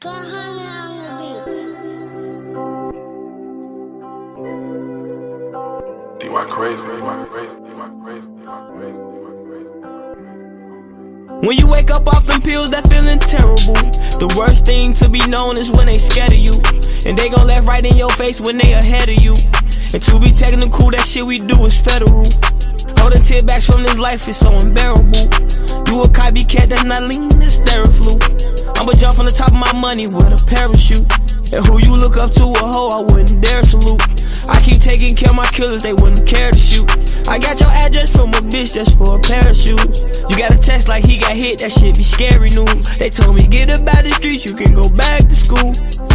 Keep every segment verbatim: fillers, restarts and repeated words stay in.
D Y crazy, D Y crazy, D Y crazy, D Y crazy, D Y crazy. When you wake up off them pills that feeling terrible, the worst thing to be known is when they scared of you, and they gon' laugh right in your face when they ahead of you. And to be technical, that shit we do is federal. Holding tearbacks from this life is so unbearable. You a copycat that's not lean, that's Theraflu. I'ma jump from the top of my money with a parachute. And who you look up to a hoe, I wouldn't dare salute. I keep taking care of my killers, they wouldn't care to shoot. I got your address from a bitch that's for a pair of shoes. You got a text like he got hit, that shit be scary news. They told me get up out the streets, you can go back to school.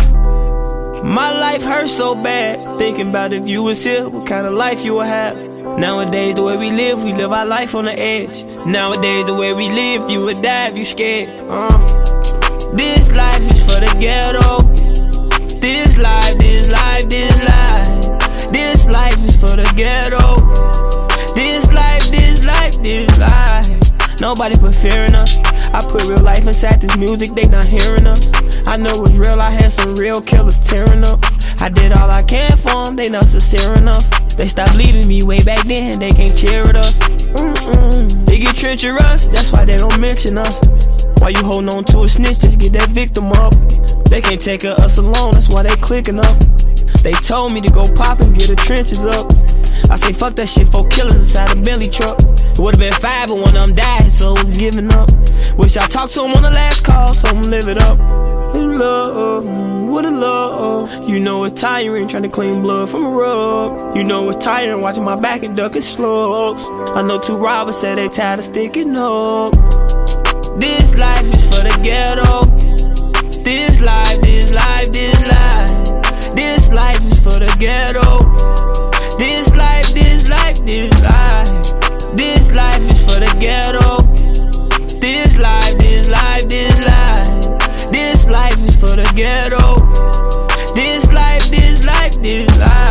My life hurts so bad, thinking about if you was here, what kind of life you would have. Nowadays the way we live, we live our life on the edge. Nowadays the way we live, you would die if you scared. uh. This life is for the ghetto. This life, this life, this life. This life is for the ghetto. This life, this life, this life. Nobody put fear in us. I put real life inside this music, they not hearing us. I know it's real, I had some real killers tearing up. I did all I can for them, they not sincere enough. They stopped leaving me way back then, they can't cheer at us. Mm-mm. They get treacherous, that's why they don't mention us. Why you holding on to a snitch, just get that victim up. They can't take us alone, that's why they clicking up. They told me to go pop and get the trenches up. I say fuck that shit, four killers inside a Bentley truck. It would've been five, but one of them died, so it was giving up. Wish I talked to him on the last call, so I'ma live it up. In love, what a love. You know it's tiring trying to clean blood from a rug. You know it's tiring watching my back and ducking slugs. I know two robbers said they tired of sticking up. This life is for the ghetto. This life, this life, this life. This life is for the ghetto. This life, this life, this life. This life is for the ghetto. This life, this life, this life. This life is for the ghetto. This life, this life, this life.